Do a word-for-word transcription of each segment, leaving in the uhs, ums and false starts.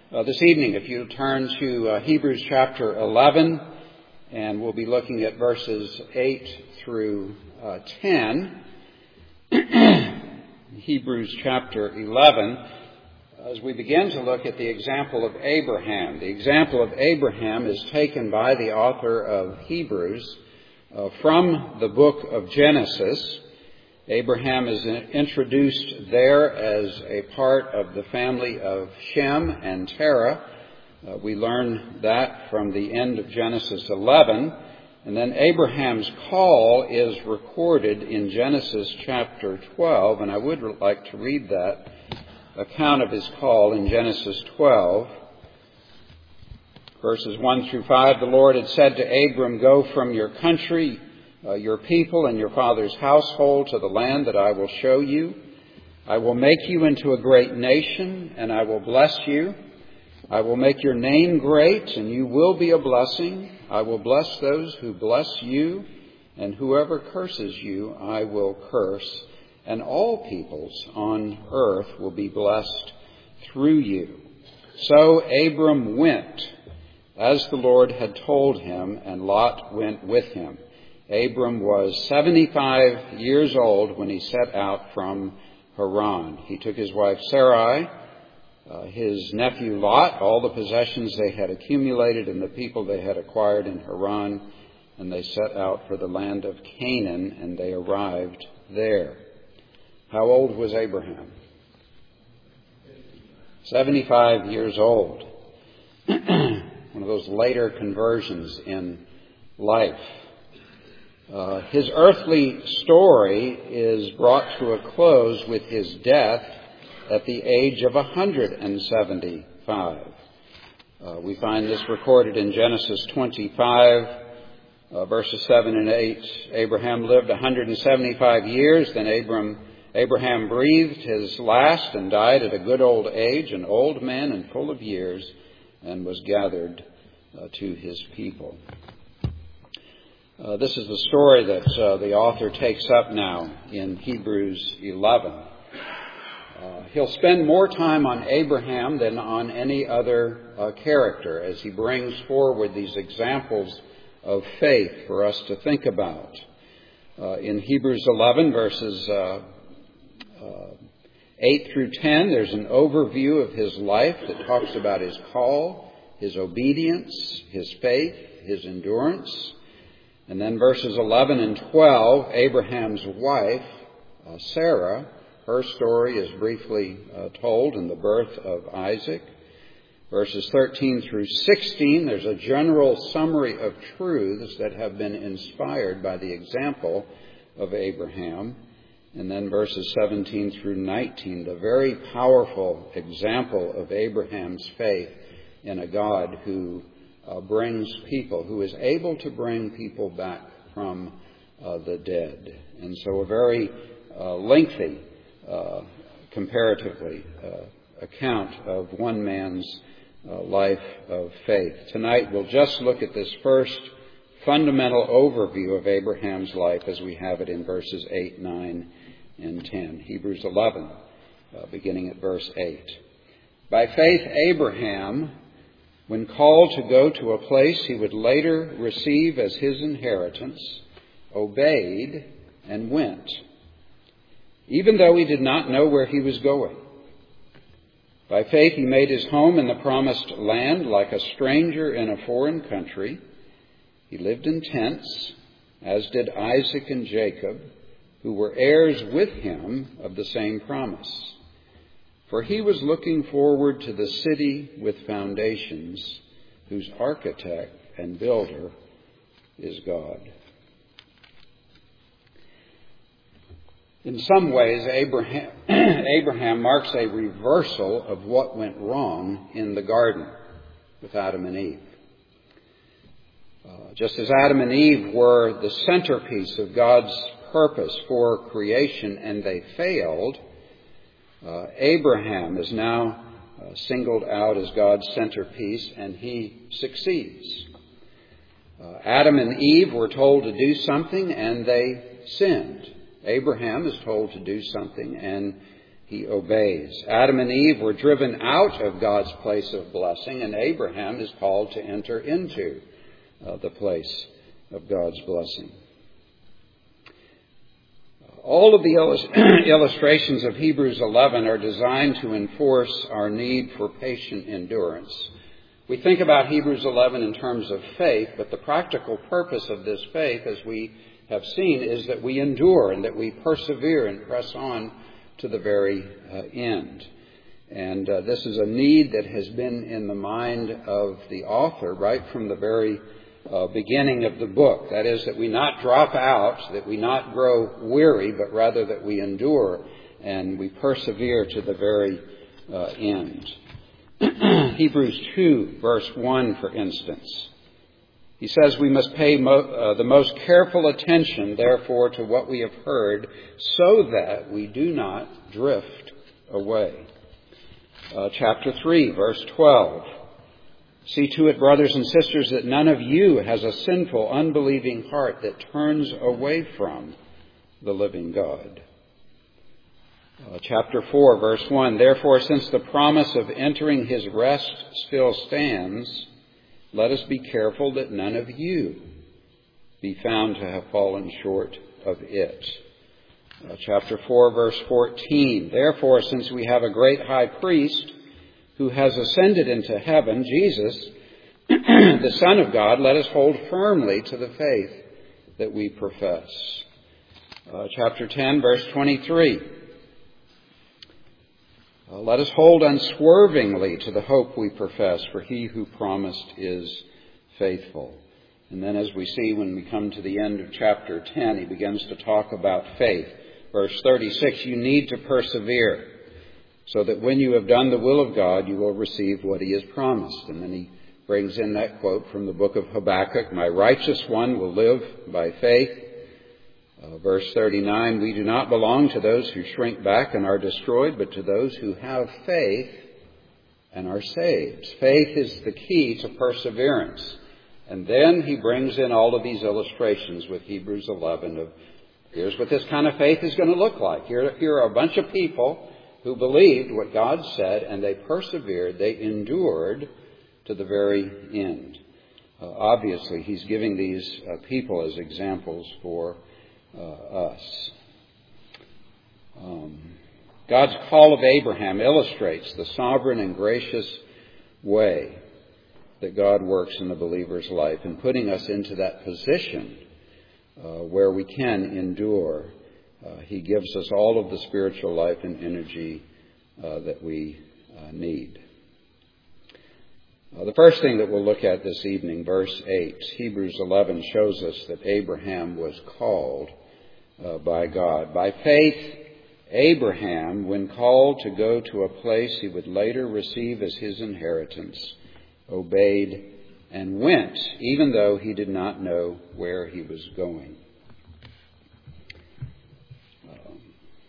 Uh, this evening, if you turn to uh, Hebrews chapter eleven, and we'll be looking at verses eight through uh, ten. Hebrews chapter eleven, as we begin to look at the example of Abraham. The example of Abraham is taken by the author of Hebrews uh, from the book of Genesis. Abraham is introduced there as a part of the family of Shem and Terah. Uh, we learn that from the end of Genesis eleven. And then Abraham's call is recorded in Genesis chapter twelve. And I would like to read that account of his call in Genesis twelve. Verses one through five, the Lord had said to Abram, "Go from your country, Uh, your people and your father's household to the land that I will show you. I will make you into a great nation, and I will bless you. I will make your name great, and you will be a blessing. I will bless those who bless you, and whoever curses you, I will curse. And all peoples on earth will be blessed through you." So Abram went, as the Lord had told him, and Lot went with him. Abram was seventy-five years old when he set out from Haran. He took his wife Sarai, uh, his nephew Lot, all the possessions they had accumulated and the people they had acquired in Haran, and they set out for the land of Canaan, and they arrived there. How old was Abraham? seventy-five years old. One of those later conversions in life. Uh, his earthly story is brought to a close with his death at the age of one hundred seventy-five. Uh, we find this recorded in Genesis twenty-five, uh, verses seven and eight. Abraham lived one hundred seventy-five years, then Abram, Abraham breathed his last and died at a good old age, an old man and full of years, and was gathered uh, to his people. Uh, this is the story that uh, the author takes up now in Hebrews eleven. Uh, he'll spend more time on Abraham than on any other uh, character as he brings forward these examples of faith for us to think about. Uh, in Hebrews eleven, verses uh, uh, eight through ten, there's an overview of his life that talks about his call, his obedience, his faith, his endurance. And then verses eleven and twelve, Abraham's wife, uh, Sarah, her story is briefly uh, told in the birth of Isaac. Verses thirteen through sixteen, there's a general summary of truths that have been inspired by the example of Abraham. And then verses seventeen through nineteen, the very powerful example of Abraham's faith in a God who Uh, brings people, who is able to bring people back from uh, the dead. And so a very uh, lengthy, uh, comparatively, uh, account of one man's uh, life of faith. Tonight we'll just look at this first fundamental overview of Abraham's life as we have it in verses eight, nine, and ten. Hebrews eleven, uh, beginning at verse eight. By faith, Abraham, when called to go to a place he would later receive as his inheritance, obeyed and went, even though he did not know where he was going. By faith he made his home in the promised land like a stranger in a foreign country. He lived in tents, as did Isaac and Jacob, who were heirs with him of the same promise. For he was looking forward to the city with foundations, whose architect and builder is God. In some ways, Abraham, Abraham marks a reversal of what went wrong in the garden with Adam and Eve. Uh, just as Adam and Eve were the centerpiece of God's purpose for creation and they failed, Uh, Abraham is now uh, singled out as God's centerpiece, and he succeeds. Uh, Adam and Eve were told to do something, and they sinned. Abraham is told to do something, and he obeys. Adam and Eve were driven out of God's place of blessing, and Abraham is called to enter into uh, the place of God's blessing. All of the illustrations of Hebrews eleven are designed to enforce our need for patient endurance. We think about Hebrews eleven in terms of faith, but the practical purpose of this faith, as we have seen, is that we endure and that we persevere and press on to the very uh, end. And uh, this is a need that has been in the mind of the author right from the very uh, beginning of the book. That is, that we not drop out, that we not grow weary, but rather that we endure and we persevere to the very uh, end. Hebrews two, verse one, for instance. He says we must pay mo- uh, the most careful attention, therefore, to what we have heard, so that we do not drift away. Uh, chapter three, verse twelve. See to it, brothers and sisters, that none of you has a sinful, unbelieving heart that turns away from the living God. Uh, chapter four, verse one. Therefore, since the promise of entering his rest still stands, let us be careful that none of you be found to have fallen short of it. Uh, chapter four, verse fourteen. Therefore, since we have a great high priest who has ascended into heaven, Jesus, the Son of God, let us hold firmly to the faith that we profess. Uh, chapter ten, verse twenty-three. Uh, let us hold unswervingly to the hope we profess, for he who promised is faithful. And then as we see when we come to the end of chapter ten, he begins to talk about faith. Verse thirty-six, you need to persevere, so that when you have done the will of God, you will receive what he has promised. And then he brings in that quote from the book of Habakkuk, my righteous one will live by faith. Uh, verse thirty-nine, we do not belong to those who shrink back and are destroyed, but to those who have faith and are saved. Faith is the key to perseverance. And then he brings in all of these illustrations with Hebrews eleven of here's what this kind of faith is going to look like. Here, here are a bunch of people who believed what God said, and they persevered, they endured to the very end. Uh, obviously, he's giving these uh, people as examples for uh, us. Um, God's call of Abraham illustrates the sovereign and gracious way that God works in the believer's life in putting us into that position uh, where we can endure. Uh, he gives us all of the spiritual life and energy uh, that we uh, need. Uh, the first thing that we'll look at this evening, verse eight, Hebrews eleven shows us that Abraham was called uh, by God. By faith, Abraham, when called to go to a place he would later receive as his inheritance, obeyed and went, even though he did not know where he was going. Um,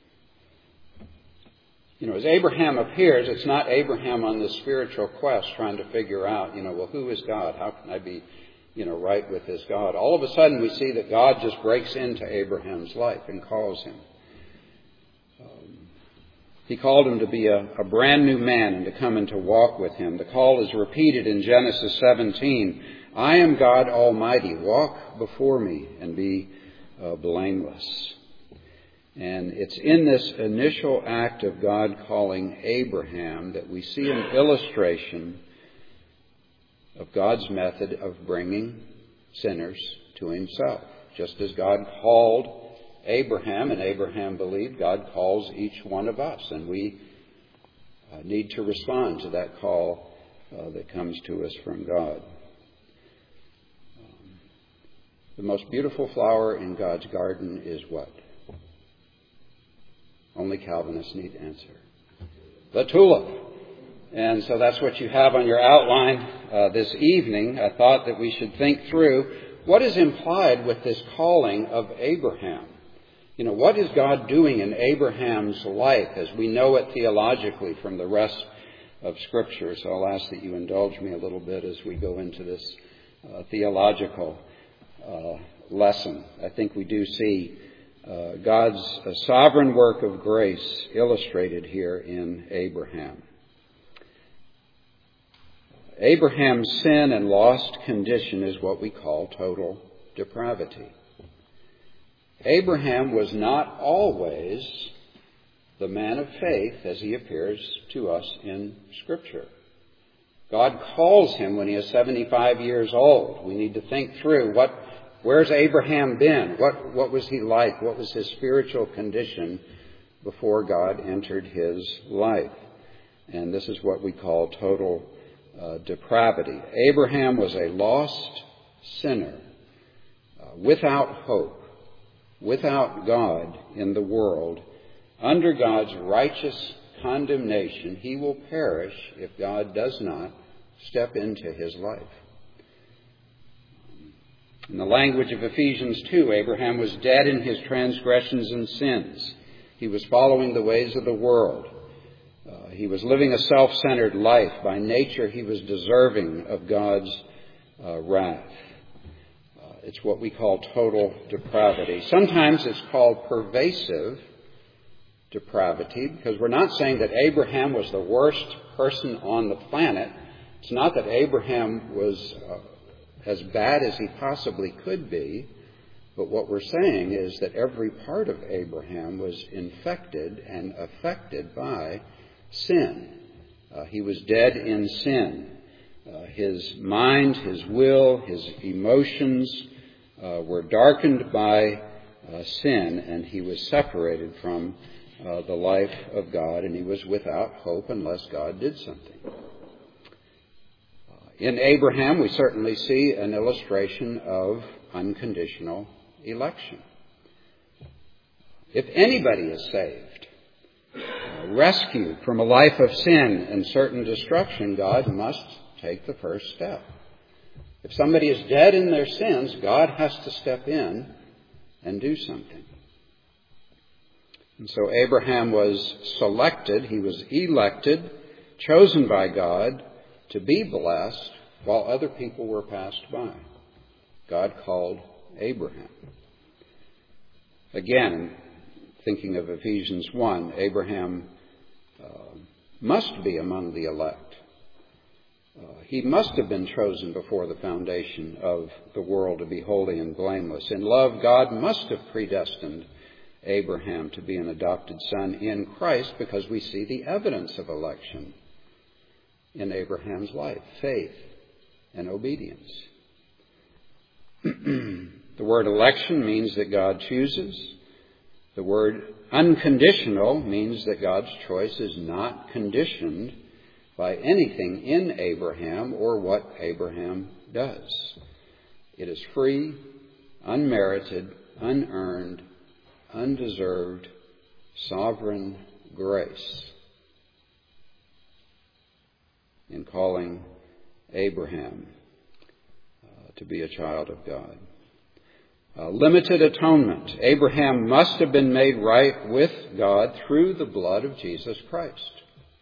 you know, as Abraham appears, it's not Abraham on this spiritual quest trying to figure out, you know, well, who is God? How can I be, you know, right with this God? All of a sudden we see that God just breaks into Abraham's life and calls him. He called him to be a, a brand new man and to come and to walk with him. The call is repeated in Genesis seventeen. I am God Almighty. Walk before me and be uh, blameless. And it's in this initial act of God calling Abraham that we see an illustration of God's method of bringing sinners to himself. Just as God called Abraham, and Abraham believed, God calls each one of us, and we uh, need to respond to that call uh, that comes to us from God. Um, the most beautiful flower in God's garden is what? Only Calvinists need to answer. The tulip. And so that's what you have on your outline uh, this evening. I thought that we should think through what is implied with this calling of Abraham. You know, what is God doing in Abraham's life as we know it theologically from the rest of Scripture? So I'll ask that you indulge me a little bit as we go into this uh, theological uh, lesson. I think we do see uh, God's uh, sovereign work of grace illustrated here in Abraham. Abraham's sin and lost condition is what we call total depravity. Abraham was not always the man of faith as he appears to us in Scripture. God calls him when he is seventy-five years old. We need to think through what, where's Abraham been? What, what was he like? What was his spiritual condition before God entered his life? And this is what we call total uh, depravity. Abraham was a lost sinner, uh, without hope, without God in the world. Under God's righteous condemnation, he will perish if God does not step into his life. In the language of Ephesians two, Abraham was dead in his transgressions and sins. He was following the ways of the world. Uh, he was living a self-centered life. By nature, he was deserving of God's uh, wrath. Uh, it's what we call total depravity. Sometimes it's called pervasive depravity, because we're not saying that Abraham was the worst person on the planet. It's not that Abraham was uh, as bad as he possibly could be, but what we're saying is that every part of Abraham was infected and affected by sin. Uh, he was dead in sin. Uh, his mind, his will, his emotions uh, were darkened by uh, sin, and he was separated from Uh, the life of God, and he was without hope unless God did something. Uh, in Abraham, we certainly see an illustration of unconditional election. If anybody is saved, uh, rescued from a life of sin and certain destruction, God must take the first step. If somebody is dead in their sins, God has to step in and do something. And so Abraham was selected, he was elected, chosen by God to be blessed while other people were passed by. God called Abraham. Again, thinking of Ephesians one, Abraham uh, must be among the elect. Uh, he must have been chosen before the foundation of the world to be holy and blameless. In love, God must have predestined Abraham to be an adopted son in Christ, because we see the evidence of election in Abraham's life, faith and obedience. The word election means that God chooses. The word unconditional means that God's choice is not conditioned by anything in Abraham or what Abraham does. It is free, unmerited, unearned, undeserved, sovereign grace in calling Abraham uh, to be a child of God. Uh, limited atonement. Abraham must have been made right with God through the blood of Jesus Christ.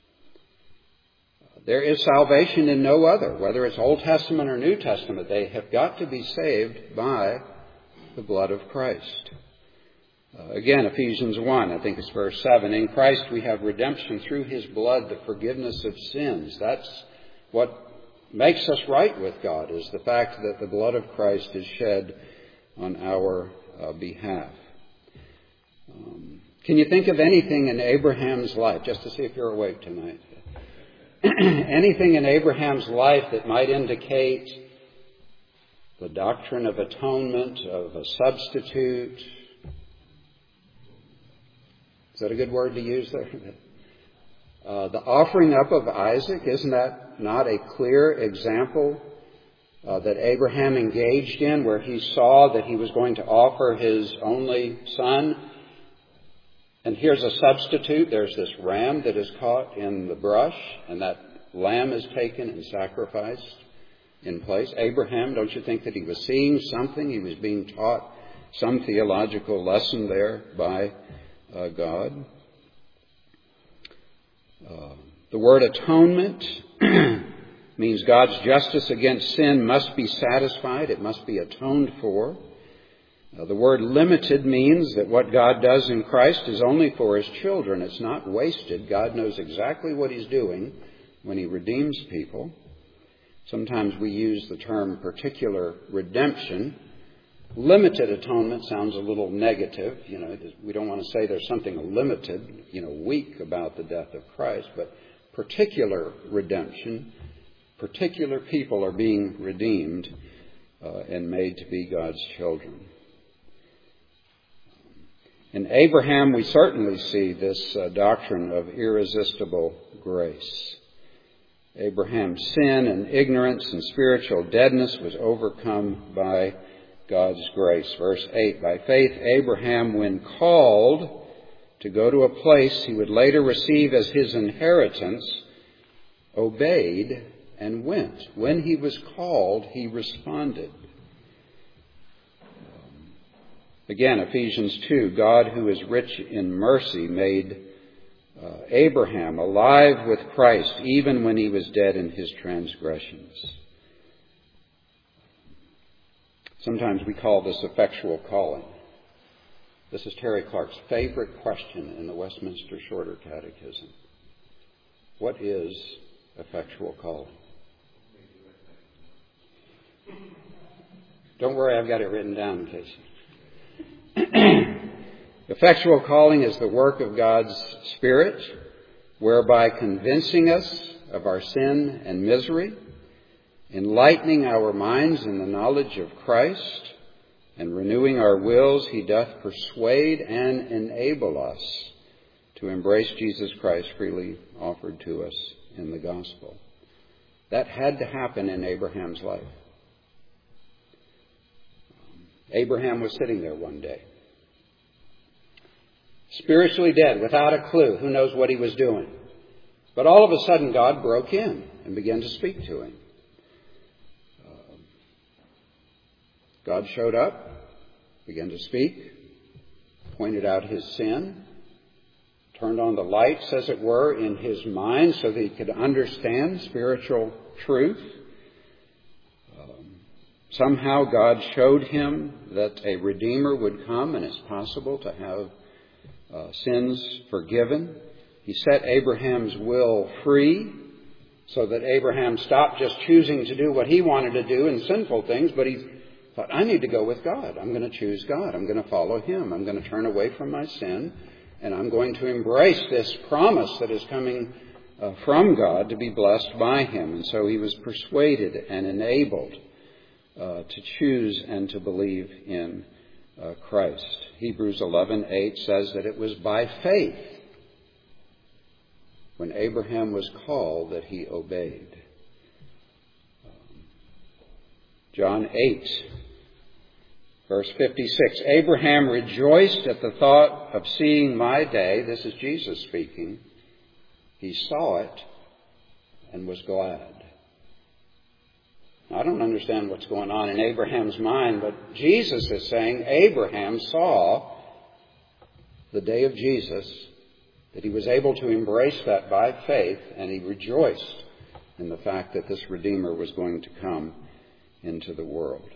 Uh, there is salvation in no other, whether it's Old Testament or New Testament. They have got to be saved by the blood of Christ. Uh, again, Ephesians one, I think it's verse seven. In Christ we have redemption through his blood, the forgiveness of sins. That's what makes us right with God, is the fact that the blood of Christ is shed on our uh, behalf. Um, can you think of anything in Abraham's life, just to see if you're awake tonight, anything in Abraham's life that might indicate the doctrine of atonement, of a substitute? Is that a good word to use there? Uh, the offering up of Isaac, isn't that not a clear example uh, that Abraham engaged in, where he saw that he was going to offer his only son? And here's a substitute. There's this ram that is caught in the brush, and that lamb is taken and sacrificed in place. Abraham, don't you think that he was seeing something? He was being taught some theological lesson there by Uh, God. Uh, the word atonement means God's justice against sin must be satisfied. It must be atoned for. Uh, the word limited means that what God does in Christ is only for His children. It's not wasted. God knows exactly what He's doing when He redeems people. Sometimes we use the term particular redemption. Limited atonement sounds a little negative. You know, we don't want to say there's something limited, you know, weak about the death of Christ, but particular redemption, particular people are being redeemed uh, and made to be God's children. In Abraham, we certainly see this uh, doctrine of irresistible grace. Abraham's sin and ignorance and spiritual deadness was overcome by God's grace. Verse eight, by faith Abraham, when called to go to a place he would later receive as his inheritance, obeyed and went. When he was called, he responded. Again, Ephesians two, God who is rich in mercy made uh, Abraham alive with Christ even when he was dead in his transgressions. Sometimes we call this effectual calling. This is Terry Clark's favorite question in the Westminster Shorter Catechism. What is effectual calling? Don't worry, I've got it written down in case. Effectual calling is the work of God's Spirit, whereby convincing us of our sin and misery, enlightening our minds in the knowledge of Christ, and renewing our wills, He doth persuade and enable us to embrace Jesus Christ freely offered to us in the gospel. That had to happen in Abraham's life. Abraham was sitting there one day, spiritually dead, without a clue. Who knows what he was doing? But all of a sudden, God broke in and began to speak to him. Uh, God showed up, began to speak, pointed out his sin, turned on the lights, as it were, in his mind so that he could understand spiritual truth. Somehow God showed him that a Redeemer would come and it's possible to have uh, sins forgiven. He set Abraham's will free so that Abraham stopped just choosing to do what he wanted to do and sinful things, but he thought, I need to go with God. I'm going to choose God. I'm going to follow Him. I'm going to turn away from my sin, and I'm going to embrace this promise that is coming uh, from God to be blessed by Him. And so he was persuaded and enabled Uh, to choose and to believe in uh, Christ. Hebrews eleven eight says that it was by faith when Abraham was called that he obeyed. Um, John eight, verse fifty-six, Abraham rejoiced at the thought of seeing my day. This is Jesus speaking. He saw it and was glad. I don't understand what's going on in Abraham's mind, but Jesus is saying Abraham saw the day of Jesus, that he was able to embrace that by faith, and he rejoiced in the fact that this Redeemer was going to come into the world.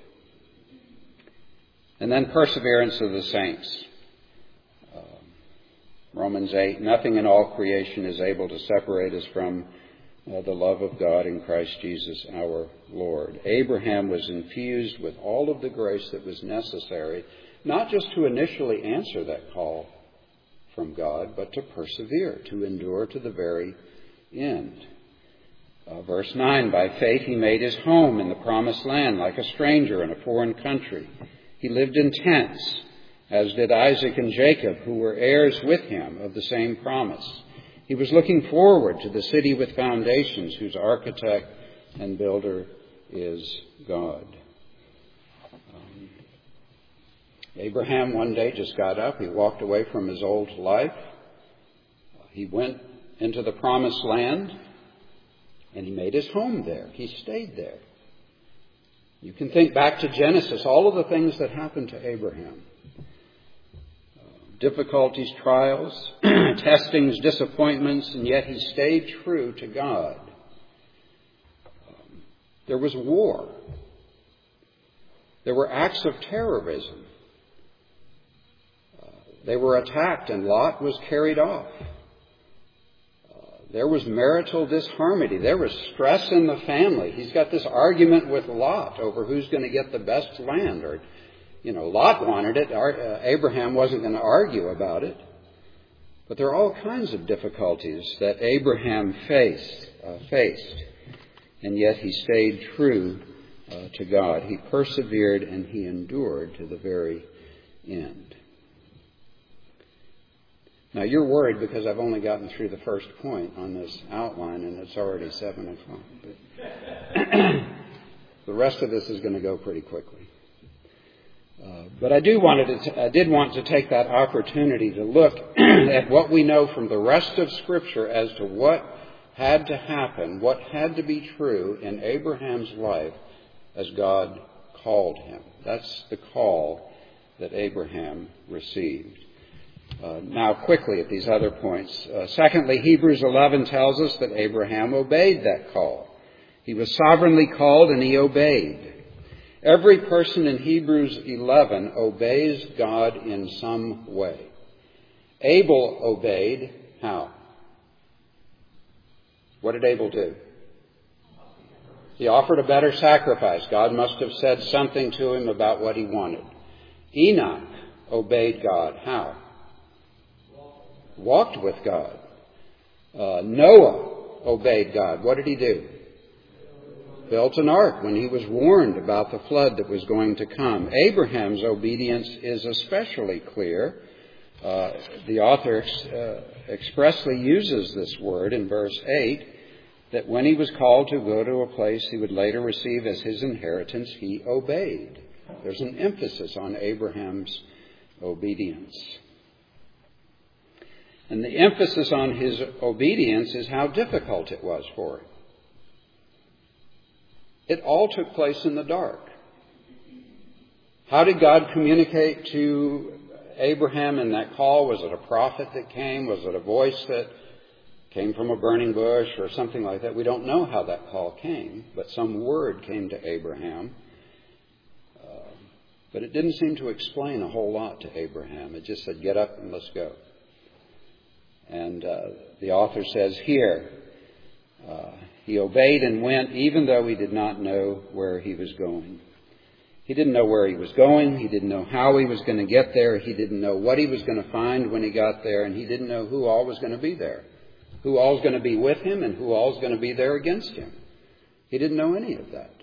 And then perseverance of the saints. Uh, Romans eight, nothing in all creation is able to separate us from Uh, the love of God in Christ Jesus our Lord. Abraham was infused with all of the grace that was necessary, not just to initially answer that call from God, but to persevere, to endure to the very end. Uh, verse nine, by faith he made his home in the promised land like a stranger in a foreign country. He lived in tents, as did Isaac and Jacob, who were heirs with him of the same promise. He was looking forward to the city with foundations, whose architect and builder is God. Um, Abraham one day just got up. He walked away from his old life. He went into the promised land, and he made his home there. He stayed there. You can think back to Genesis, all of the things that happened to Abraham. Difficulties, trials, testings, disappointments, and yet he stayed true to God. Um, there was war. There were acts of terrorism. They were attacked and Lot was carried off. There was marital disharmony. There was stress in the family. He's got this argument with Lot over who's going to get the best land. Or, you know, Lot wanted it. Abraham wasn't going to argue about it. But there are all kinds of difficulties that Abraham faced, uh, faced. And yet he stayed true uh, to God. He persevered and he endured to the very end. Now, you're worried because I've only gotten through the first point on this outline, and it's already seven o'clock. But the rest of this is going to go pretty quickly. Uh, but I do wanted to, I did want to take that opportunity to look at what we know from the rest of Scripture as to what had to happen, what had to be true in Abraham's life as God called him. That's the call that Abraham received. Uh, now, quickly at these other points. Uh, secondly, Hebrews eleven tells us that Abraham obeyed that call. He was sovereignly called and he obeyed. Every person in Hebrews eleven obeys God in some way. Abel obeyed how? What did Abel do? He offered a better sacrifice. God must have said something to him about what he wanted. Enoch obeyed God. How? Walked with God. Uh, Noah obeyed God. What did he do? Built an ark when he was warned about the flood that was going to come. Abraham's obedience is especially clear. Uh, the author ex- uh, expressly uses this word in verse eight, that when he was called to go to a place he would later receive as his inheritance, he obeyed. There's an emphasis on Abraham's obedience. And the emphasis on his obedience is how difficult it was for him. It all took place in the dark. How did God communicate to Abraham in that call? Was it a prophet that came? Was it a voice that came from a burning bush or something like that? We don't know how that call came, but some word came to Abraham. Uh, but it didn't seem to explain a whole lot to Abraham. It just said, get up and let's go. And uh, the author says here, uh, he obeyed and went even though he did not know where he was going. He didn't know where he was going. He didn't know how he was going to get there. He didn't know what he was going to find when he got there. And he didn't know who all was going to be there. Who all was going to be with him and who all was going to be there against him. He didn't know any of that.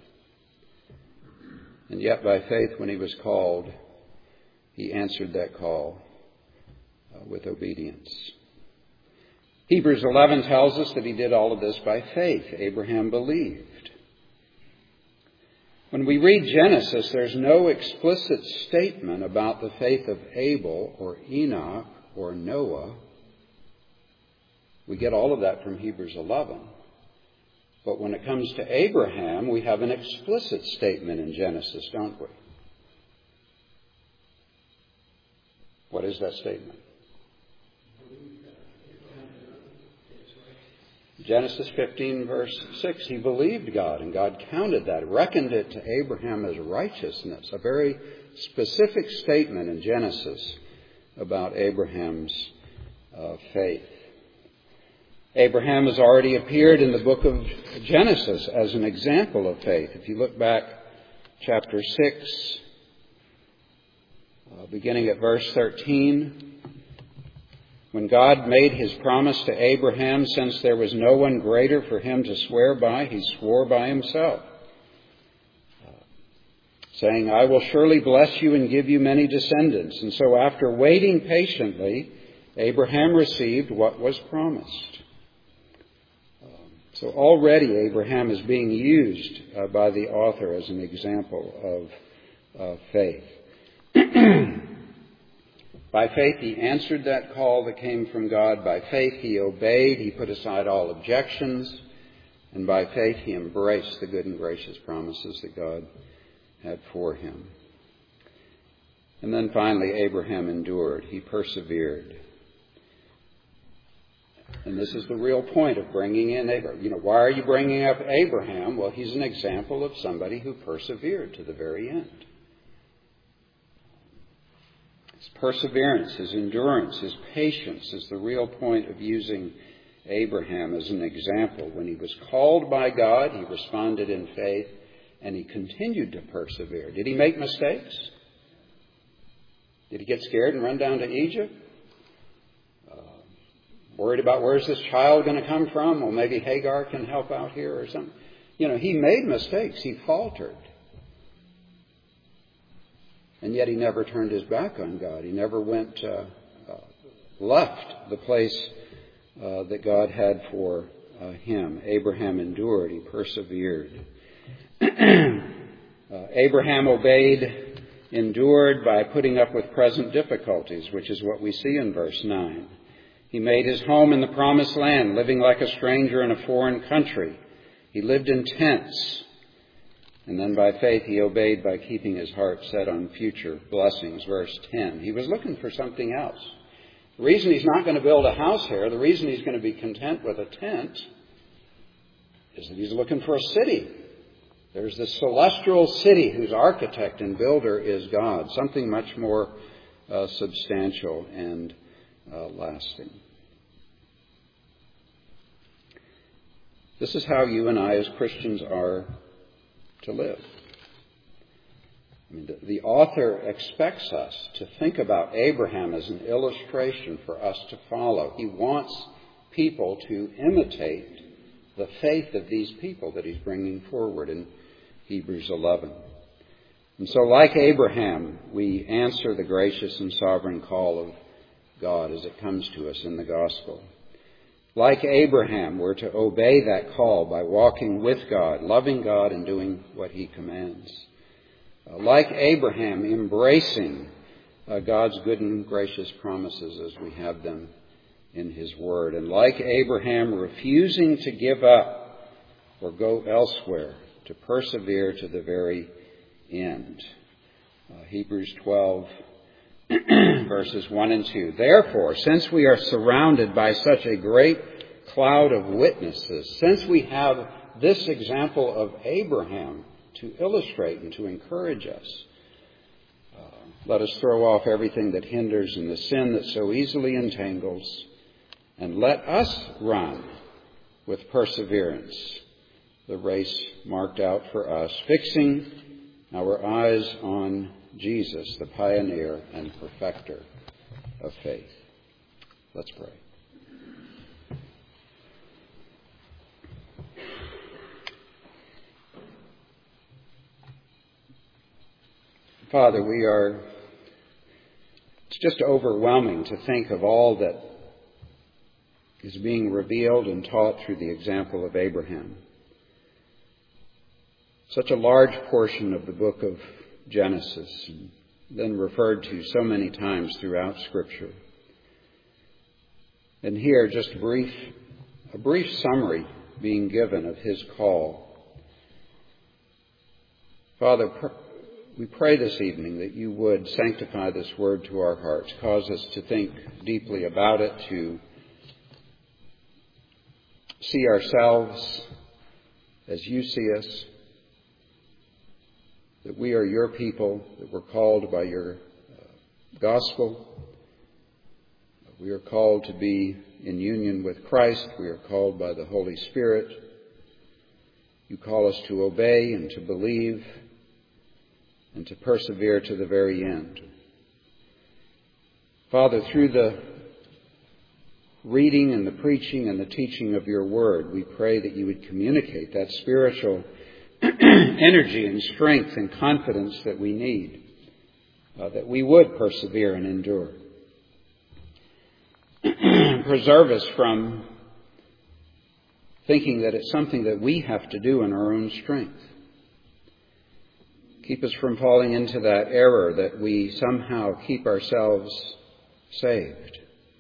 And yet by faith, when he was called, he answered that call uh, with obedience. Hebrews eleven tells us that he did all of this by faith. Abraham believed. When we read Genesis, there's no explicit statement about the faith of Abel or Enoch or Noah. We get all of that from Hebrews eleven. But when it comes to Abraham, we have an explicit statement in Genesis, don't we? What is that statement? Genesis fifteen, verse six, he believed God, and God counted that, reckoned it to Abraham as righteousness. A very specific statement in Genesis about Abraham's uh, faith. Abraham has already appeared in the book of Genesis as an example of faith. If you look back, chapter six, uh, beginning at verse thirteen, when God made his promise to Abraham, since there was no one greater for him to swear by, he swore by himself, saying, I will surely bless you and give you many descendants. And so after waiting patiently, Abraham received what was promised. So already Abraham is being used uh, by the author as an example of uh, faith. By faith, he answered that call that came from God. By faith, he obeyed. He put aside all objections. And by faith, he embraced the good and gracious promises that God had for him. And then finally, Abraham endured. He persevered. And this is the real point of bringing in Abraham. You know, why are you bringing up Abraham? Well, he's an example of somebody who persevered to the very end. His perseverance, his endurance, his patience is the real point of using Abraham as an example. When he was called by God, he responded in faith, and he continued to persevere. Did he make mistakes? Did he get scared and run down to Egypt? Uh, worried about where's this child going to come from? Well, maybe Hagar can help out here or something. You know, he made mistakes. He faltered. And yet he never turned his back on God. He never went, uh, uh, left the place uh, that God had for uh, him. Abraham endured. He persevered. uh, Abraham obeyed, endured by putting up with present difficulties, which is what we see in verse nine. He made his home in the promised land, living like a stranger in a foreign country. He lived in tents. And then by faith he obeyed by keeping his heart set on future blessings. Verse ten. He was looking for something else. The reason he's not going to build a house here, the reason he's going to be content with a tent, is that he's looking for a city. There's this celestial city whose architect and builder is God. Something much more uh, substantial and uh, lasting. This is how you and I as Christians are to live. I mean, the, the author expects us to think about Abraham as an illustration for us to follow. He wants people to imitate the faith of these people that he's bringing forward in Hebrews eleven. And so, like Abraham, we answer the gracious and sovereign call of God as it comes to us in the gospel. Like Abraham, we're to obey that call by walking with God, loving God, and doing what he commands. Uh, like Abraham, embracing uh, God's good and gracious promises as we have them in his word. And like Abraham, refusing to give up or go elsewhere, to persevere to the very end. Uh, Hebrews twelve, verses one and two. Therefore, since we are surrounded by such a great cloud of witnesses, since we have this example of Abraham to illustrate and to encourage us, uh, let us throw off everything that hinders and the sin that so easily entangles, and let us run with perseverance the race marked out for us, fixing our eyes on Jesus, the pioneer and perfecter of faith. Let's pray. Father, we are, it's just overwhelming to think of all that is being revealed and taught through the example of Abraham. Such a large portion of the book of Genesis, and then referred to so many times throughout Scripture. And here, just a brief, a brief summary being given of his call. Father, we pray this evening that you would sanctify this word to our hearts, cause us to think deeply about it, to see ourselves as you see us, that we are your people, that we're called by your uh, gospel. We are called to be in union with Christ. We are called by the Holy Spirit. You call us to obey and to believe and to persevere to the very end. Father, through the reading and the preaching and the teaching of your word, we pray that you would communicate that spiritual energy and strength and confidence that we need, uh, that we would persevere and endure. Preserve us from thinking that it's something that we have to do in our own strength. Keep us from falling into that error that we somehow keep ourselves saved.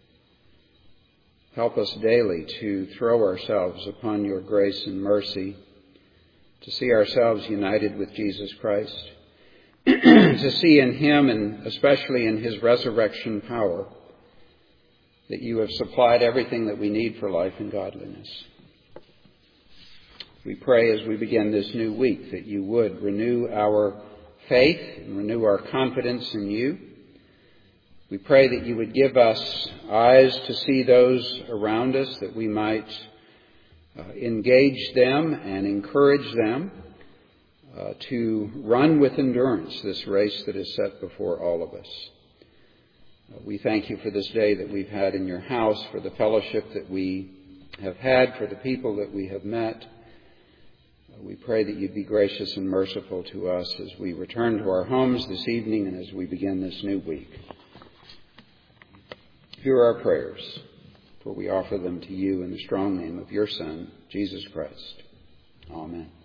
Help us daily to throw ourselves upon your grace and mercy, to see ourselves united with Jesus Christ, to see in him, and especially in his resurrection power, that you have supplied everything that we need for life and godliness. We pray as we begin this new week that you would renew our faith and renew our confidence in you, We pray that you would give us eyes to see those around us, that we might uh, engage them and encourage them uh, to run with endurance this race that is set before all of us. Uh, we thank you for this day that we've had in your house, for the fellowship that we have had, for the people that we have met. Uh, we pray that you'd be gracious and merciful to us as we return to our homes this evening and as we begin this new week. Hear our prayers, for we offer them to you in the strong name of your Son, Jesus Christ. Amen.